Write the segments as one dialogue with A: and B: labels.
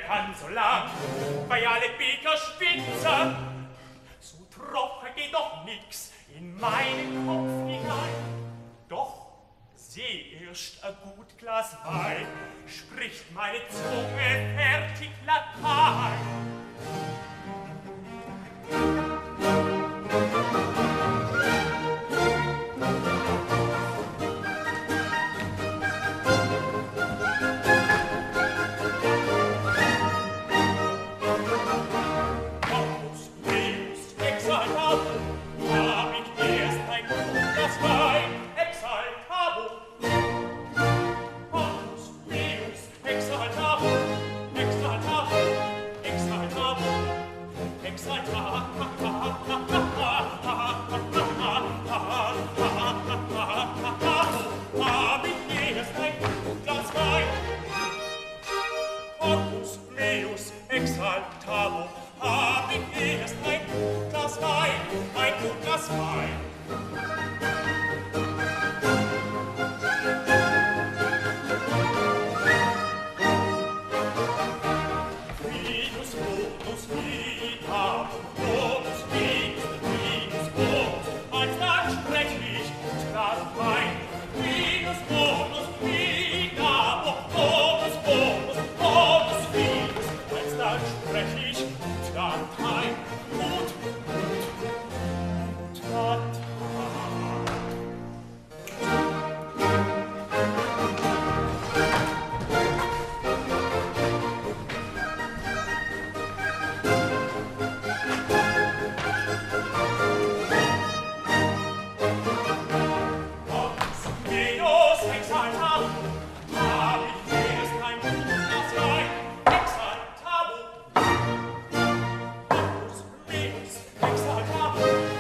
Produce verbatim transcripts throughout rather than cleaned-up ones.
A: kann so lang, bei alle Beker schwitze. So trocken geht doch nix in meinen Kopf hinein. Doch seh erst ein gut Glas Wein, spricht meine Zunge fertig Latein. Exaltabo, hab ich erst ein Glas Wein, ein Glas Wein. Vinus, bonus, vita, bonus, vinus, vinus, bonus, alsdann sprech ich und Glas Wein. Vinus, bonus, vita, bonus, bonus, bonus, vinus, alsdann sprech ich und Latein, gut, gut, Latein.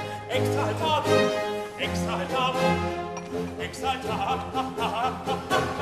A: Exaltat, exaltat, exaltat,